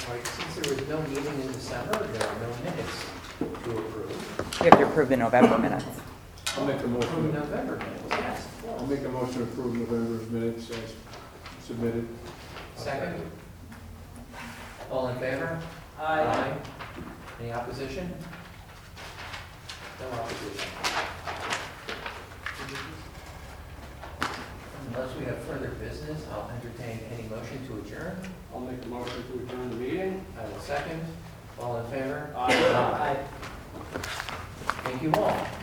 All right, since there was no meeting in December, there are no minutes to approve. You have to approve the November minutes. I'll make a Approve motion. November minutes, yes. of course. I'll make a motion to approve November's minutes as submitted. Second? All in favor? Aye. Any opposition? No opposition. Unless we have further business, I'll entertain any motion to adjourn. I'll make a motion to adjourn the meeting. I will second. All in favor? Aye. Thank you all.